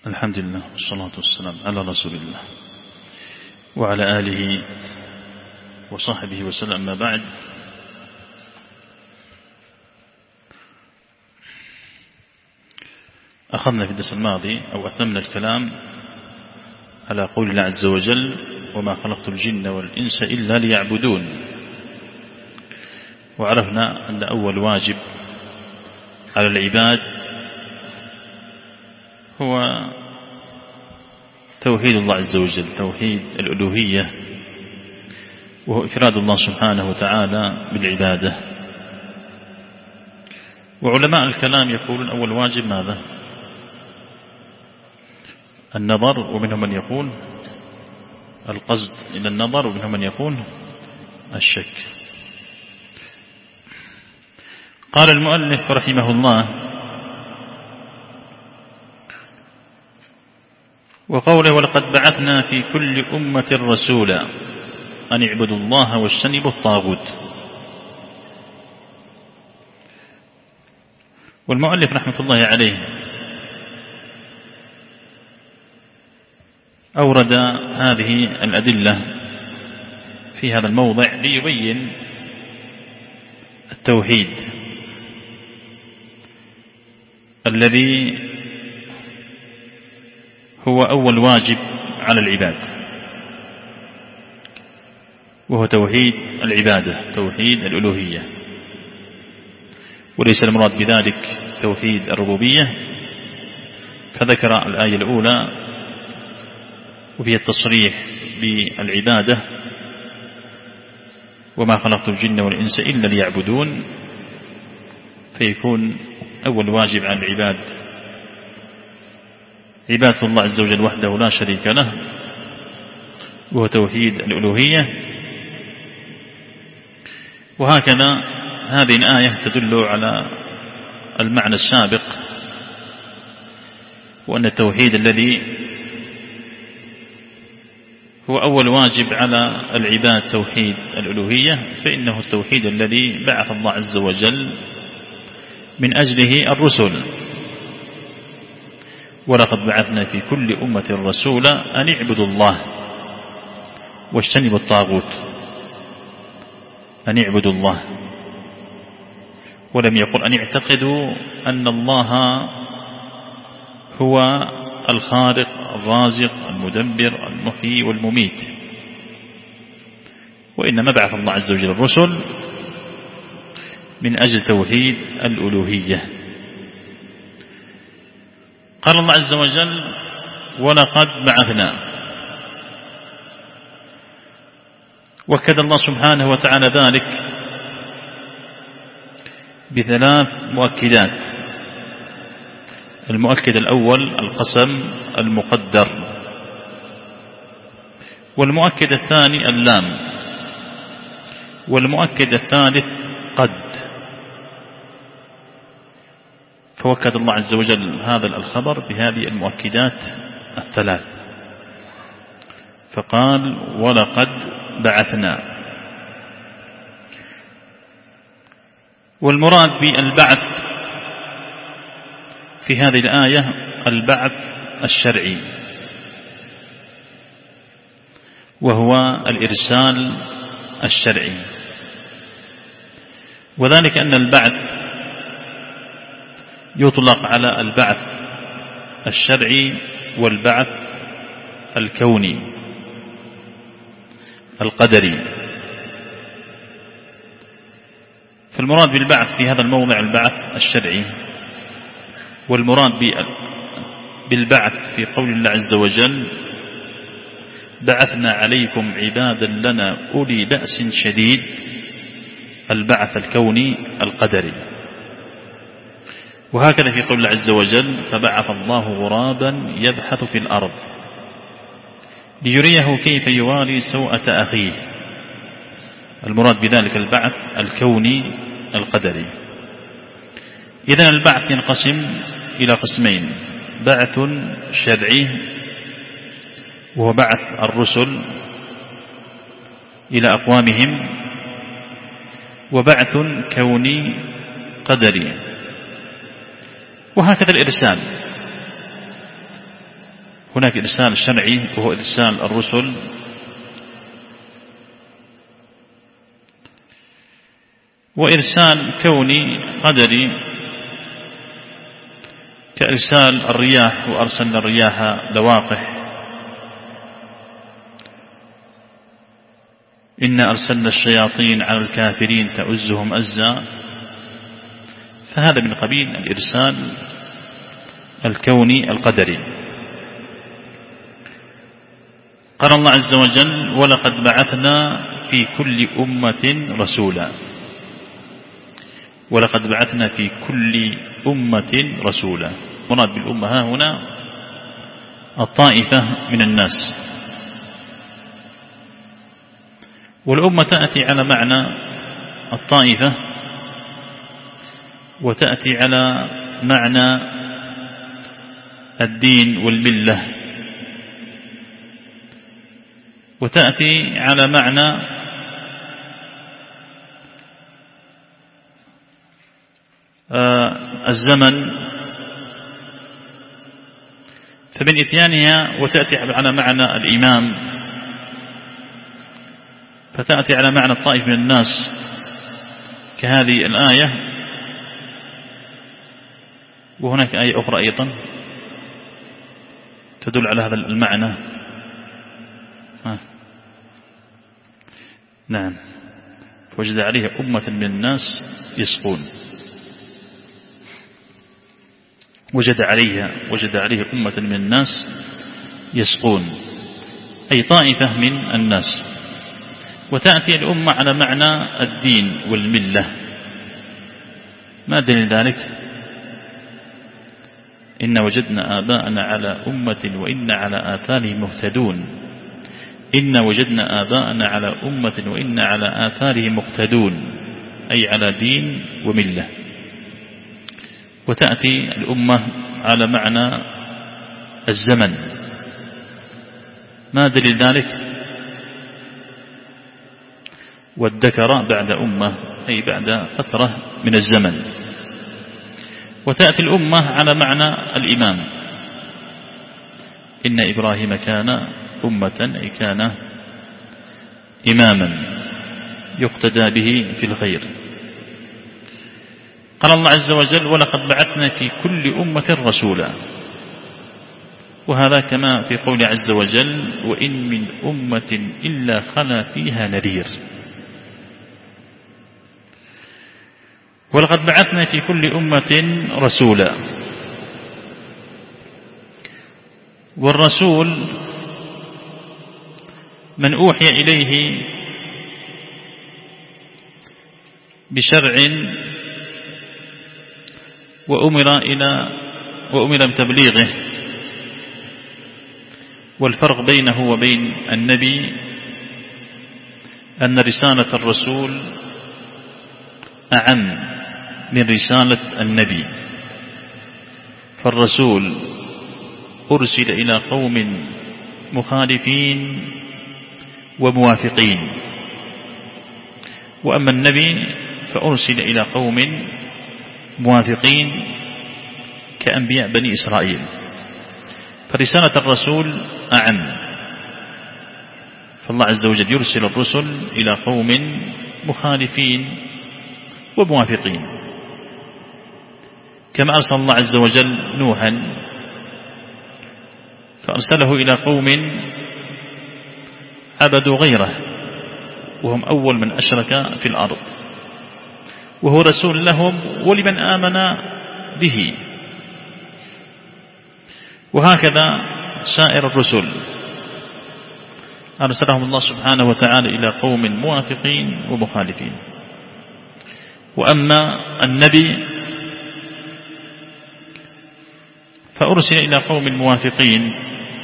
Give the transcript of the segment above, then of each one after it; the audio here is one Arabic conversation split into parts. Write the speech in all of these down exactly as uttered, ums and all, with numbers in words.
الحمد لله والصلاة والسلام على رسول الله وعلى آله وصحبه وسلم. أما بعد، أخذنا في الدرس الماضي أو أتممنا الكلام على قول الله عز وجل: وما خلقت الجن والإنس إلا ليعبدون. وعرفنا أن أول واجب على العباد هو توحيد الله عز وجل، توحيد الألوهية، وهو إفراد الله سبحانه وتعالى بالعبادة. وعلماء الكلام يقولون أول واجب ماذا؟ النظر، ومنهم من يقول القصد إلى النظر، ومنهم من يقول الشك. قال المؤلف رحمه الله: وقوله: ولقد بعثنا في كل أمة رسولا أن اعبدوا الله واجتنبوا الطاغوت. والمؤلف رحمة الله عليه أورد هذه الأدلة في هذا الموضع ليبين التوحيد الذي هو أول واجب على العباد، وهو توحيد العبادة، توحيد الألوهية، وليس المراد بذلك توحيد الربوبية. فذكر الآية الأولى وفيها التصريح بالعبادة: وما خلقت الجن والإنس إلا ليعبدون، فيكون أول واجب على العباد عبادة الله عز وجل وحده لا شريك له، وهو توحيد الألوهية. وهكذا هذه الآية تدل على المعنى السابق، وأن التوحيد الذي هو أول واجب على العباد توحيد الألوهية، فإنه التوحيد الذي بعث الله عز وجل من أجله الرسل: ولقد بعثنا في كل أمة رسولا أن اعبدوا الله واجتنبوا الطاغوت. أن اعبدوا الله، ولم يقل أن اعتقدوا أن الله هو الخالق الرازق المدبر المحيي والمميت، وإنما بعث الله عز وجل الرسل من أجل توحيد الألوهية. قال الله عز وجل: ولقد بعثنا. وكد الله سبحانه وتعالى ذلك بثلاث مؤكدات. المؤكد الأول القسم المقدر، والمؤكد الثاني اللام، والمؤكد الثالث قد. فوكد الله عز وجل هذا الخبر بهذه المؤكدات الثلاث، فقال: ولقد بعثنا. والمراد بالبعث في هذه الآية البعث الشرعي، وهو الإرسال الشرعي، وذلك أن البعث يطلق على البعث الشرعي والبعث الكوني القدري. فالمراد بالبعث في هذا الموضع البعث الشرعي، والمراد بالبعث في قول الله عز وجل: بعثنا عليكم عبادا لنا أولي بأس شديد، البعث الكوني القدري. وهكذا في قول الله عز وجل: فبعث الله غرابا يبحث في الأرض ليريه كيف يواري سوءة أخيه. المراد بذلك البعث الكوني القدري. إذن البعث ينقسم إلى قسمين: بعث شرعي وهو بعث الرسل إلى أقوامهم، وبعث كوني قدري. وهكذا الإرسال، هناك إرسال شرعي وهو إرسال الرسل، وإرسال كوني قدري كإرسال الرياح، وأرسلنا الرياح لواقح، إنا أرسلنا الشياطين على الكافرين تؤزهم أزا. فهذا من قبيل الإرسال الكوني القدري. قال الله عز وجل: ولقد بعثنا في كل أمة رسولا. ولقد بعثنا في كل أمة رسولا. مراد بالأمة ها هنا الطائفة من الناس، والأمة تأتي على معنى الطائفة، وتأتي على معنى الدين والملة، وتأتي على معنى آه الزمن. فمن إتيانها وتأتي على معنى الإمام، فتأتي على معنى الطائف من الناس كهذه الآية. وهناك آية أخرى أيضا تدل على هذا المعنى. ها. نعم، وجد عليها أمة من الناس يسقون. وجد عليها وجد عليها أمة من الناس يسقون، أي طائفة من الناس. وتأتي الأمة على معنى الدين والملة. ما دليل ذلك؟ إن وجدنا آباءنا على أمة وإن على آثارهم مهتدون. إن وجدنا آباءنا على أمة وإن على آثارهم مقتدون، أي على دين وملة. وتأتي الأمة على معنى الزمن. ما دليل ذلك؟ والذكر بعد أمة، أي بعد فترة من الزمن. وتأتي الأمة على معنى الإمام. إن إبراهيم كان أمة، أي كان إماما يقتدى به في الخير. قال الله عز وجل: ولقد بعثنا في كل أمة رسولا. وهذا كما في قول عز وجل: وإن من أمة إلا خلا فيها نذير. ولقد بعثنا في كل أمة رسولا. والرسول من أوحي إليه بشرع وأمر إلى وأمر بتبليغه. والفرق بينه وبين النبي أن رسالة الرسول أعم من رسالة النبي. فالرسول أرسل إلى قوم مخالفين وموافقين، وأما النبي فأرسل إلى قوم موافقين كأنبياء بني إسرائيل. فرسالة الرسول أعم، فالله عز وجل يرسل الرسل إلى قوم مخالفين وموافقين، كما أرسل الله عز وجل نوحا فأرسله إلى قوم عبدوا غيره، وهم أول من أشرك في الأرض، وهو رسول لهم ولمن آمن به. وهكذا سائر الرسل أرسلهم الله سبحانه وتعالى إلى قوم موافقين ومخالفين. وأما النبي فأرسل إلى قوم موافقين.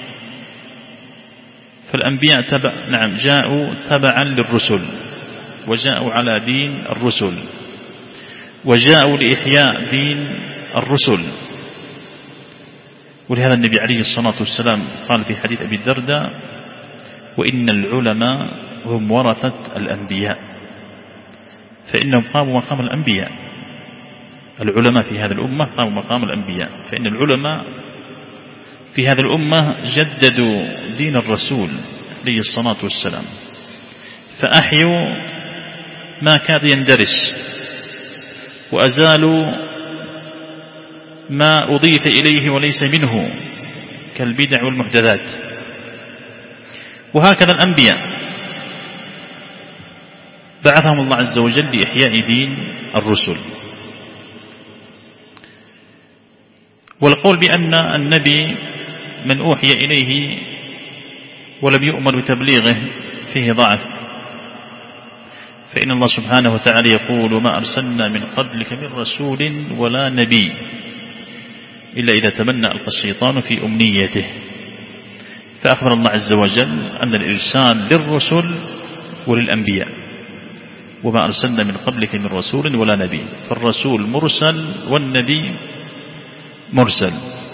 فالأنبياء تبع نعم جاءوا تبعا للرسل، وجاءوا على دين الرسل، وجاءوا لإحياء دين الرسل. ولهذا النبي عليه الصلاة والسلام قال في حديث أبي الدرداء: وإن العلماء هم ورثة الأنبياء، فإنهم قاموا مقام الأنبياء. العلماء في هذه الأمة قاموا مقام الأنبياء، فإن العلماء في هذه الأمة جددوا دين الرسول عليه الصلاة والسلام، فأحيوا ما كاد يندرس، وأزالوا ما أضيف إليه وليس منه كالبدع والمحدثات. وهكذا الأنبياء بعثهم الله عز وجل لإحياء دين الرسل. والقول بأن النبي من أوحي إليه ولم يؤمر بتبليغه فيه ضعف، فإن الله سبحانه وتعالى يقول: وما أرسلنا من قبلك من رسول ولا نبي إلا إذا تمنى ألقى الشيطان في أمنيته. فأخبر الله عز وجل أن الإرسال للرسل وللأنبياء: وما أرسلنا من قبلك من رسول ولا نبي، فالرسول مرسل والنبي مرسل.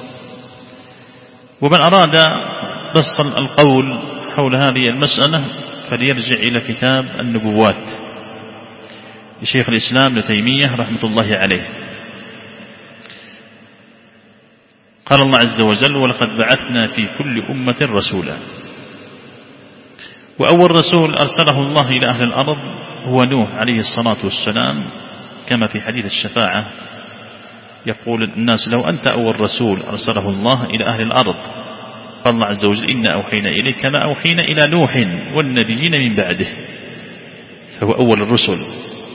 ومن أراد بسط القول حول هذه المسألة فليرجع إلى كتاب النبوات لشيخ الإسلام ابن تيمية رحمة الله عليه. قال الله عز وجل: ولقد بعثنا في كل أمة رسولا. وأول رسول أرسله الله إلى أهل الأرض هو نوح عليه الصلاة والسلام، كما في حديث الشفاعة يقول الناس: لو أنت أول رسول أرسله الله إلى أهل الأرض. قال الله عز وجل: إنا أوحينا إليك كما أوحينا إلى نوح والنبيين من بعده، فهو أول الرسل.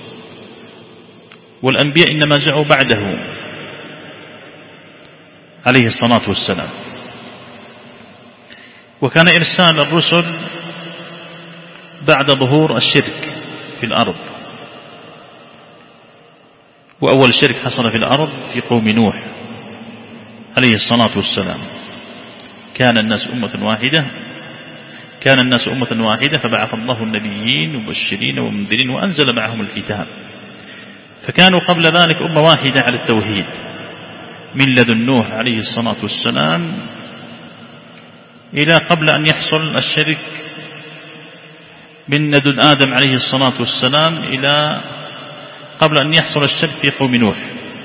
والأنبياء إنما جاءوا بعده عليه الصلاة والسلام. وكان إرسال الرسل بعد ظهور الشرك في الأرض، وأول شرك حصل في الأرض في قوم نوح عليه الصلاة والسلام. كان الناس أمة واحدة كان الناس أمة واحدة فبعث الله النبيين مبشرين ومنذرين وأنزل معهم الكتاب، فكانوا قبل ذلك أمة واحدة على التوحيد من لدن نوح عليه الصلاة والسلام إلى قبل أن يحصل الشرك من لدن آدم عليه الصلاة والسلام إلى قبل أن يحصل الشرك في قوم نوح.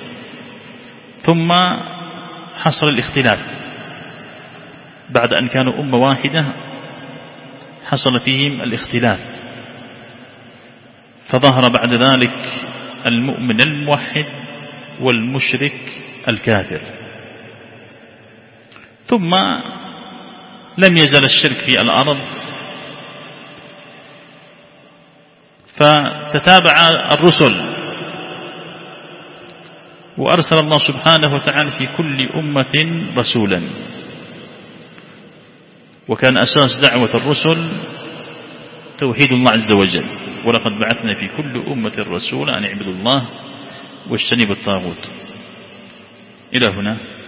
ثم حصل الاختلاف بعد أن كانوا أمة واحدة، حصل فيهم الاختلاف، فظهر بعد ذلك المؤمن الموحد والمشرك الكافر. ثم لم يزل الشرك في الأرض، فتتابع الرسل، وأرسل الله سبحانه وتعالى في كل أمة رسولا. وكان أساس دعوة الرسل توحيد الله عز وجل: ولقد بعثنا في كل أمة رسولا أن اعبدوا الله واجتنبوا الطاغوت. إلى هنا.